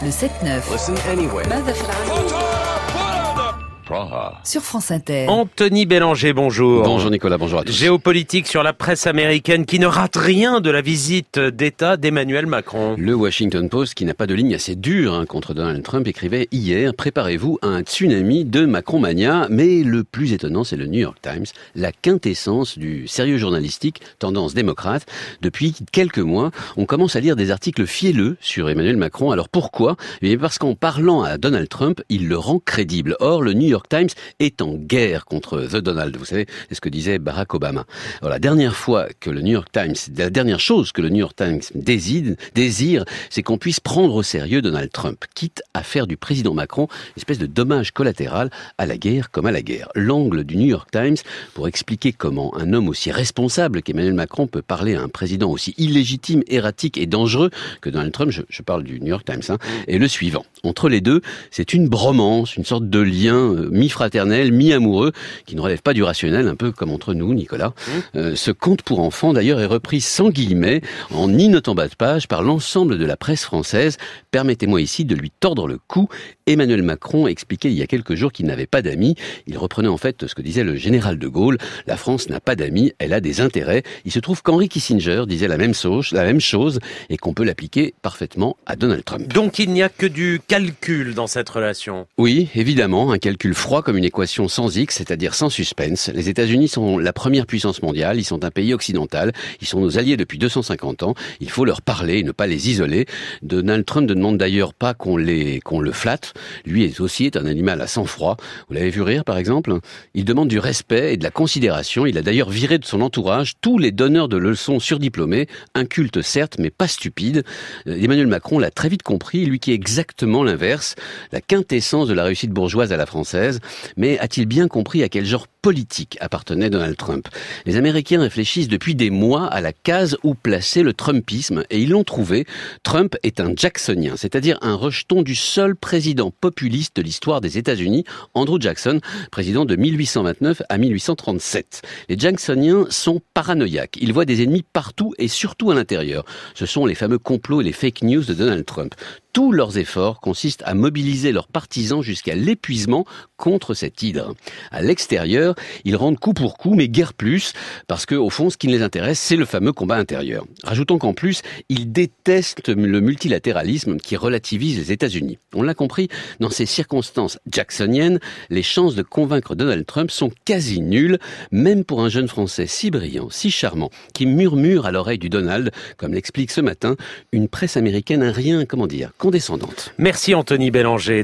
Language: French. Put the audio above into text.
Le 7-9. Listen anywhere. Sur France Inter. Anthony Bélanger, bonjour. Bonjour Nicolas, bonjour à tous. Géopolitique sur la presse américaine qui ne rate rien de la visite d'État d'Emmanuel Macron. Le Washington Post, qui n'a pas de ligne assez dure contre Donald Trump, écrivait hier « Préparez-vous à un tsunami de Macron-mania ». Mais le plus étonnant, c'est le New York Times, la quintessence du sérieux journalistique, tendance démocrate. Depuis quelques mois, on commence à lire des articles fielleux sur Emmanuel Macron. Alors pourquoi ? Eh bien parce qu'en parlant à Donald Trump, il le rend crédible. Or, le New York Times est en guerre contre The Donald. Vous savez, c'est ce que disait Barack Obama. Alors, la dernière chose que le New York Times désire, c'est qu'on puisse prendre au sérieux Donald Trump, quitte à faire du président Macron une espèce de dommage collatéral à la guerre comme à la guerre. L'angle du New York Times pour expliquer comment un homme aussi responsable qu'Emmanuel Macron peut parler à un président aussi illégitime, erratique et dangereux que Donald Trump, je parle du New York Times, est le suivant. Entre les deux, c'est une bromance, une sorte de lien mi-fraternel, mi-amoureux, qui ne relève pas du rationnel, un peu comme entre nous, Nicolas. Ce conte pour enfants, d'ailleurs, est repris sans guillemets, en ni note en bas de page, par l'ensemble de la presse française. Permettez-moi ici de lui tordre le cou. Emmanuel Macron expliquait il y a quelques jours qu'il n'avait pas d'amis. Il reprenait en fait ce que disait le général de Gaulle. La France n'a pas d'amis, elle a des intérêts. Il se trouve qu'Henry Kissinger disait la même chose et qu'on peut l'appliquer parfaitement à Donald Trump. Donc il n'y a que du calcul dans cette relation. Oui, évidemment, un calcul froid comme une équation sans X, c'est-à-dire sans suspense. Les États-Unis sont la première puissance mondiale, ils sont un pays occidental, ils sont nos alliés depuis 250 ans, il faut leur parler et ne pas les isoler. Donald Trump ne demande d'ailleurs pas qu'on le flatte, lui aussi est un animal à sang-froid. Vous l'avez vu rire par exemple ? Il demande du respect et de la considération, il a d'ailleurs viré de son entourage tous les donneurs de leçons surdiplômés, incultes certes, mais pas stupides. Emmanuel Macron l'a très vite compris, lui qui est exactement l'inverse, la quintessence de la réussite bourgeoise à la française. Mais a-t-il bien compris à quel genre politique appartenait Donald Trump ? Les Américains réfléchissent depuis des mois à la case où placer le Trumpisme et ils l'ont trouvé. Trump est un Jacksonien, c'est-à-dire un rejeton du seul président populiste de l'histoire des États-Unis, Andrew Jackson, président de 1829 à 1837. Les Jacksoniens sont paranoïaques. Ils voient des ennemis partout et surtout à l'intérieur. Ce sont les fameux complots et les fake news de Donald Trump. Tous leurs efforts consistent à mobiliser leurs partisans jusqu'à l'épuisement contre cette hydre. À l'extérieur, ils rendent coup pour coup, mais guère plus, parce que, au fond, ce qui les intéresse, c'est le fameux combat intérieur. Rajoutons qu'en plus, ils détestent le multilatéralisme qui relativise les États-Unis. On l'a compris, dans ces circonstances jacksoniennes, les chances de convaincre Donald Trump sont quasi nulles, même pour un jeune Français si brillant, si charmant, qui murmure à l'oreille du Donald, comme l'explique ce matin une presse américaine condescendante. Merci Anthony Bélanger.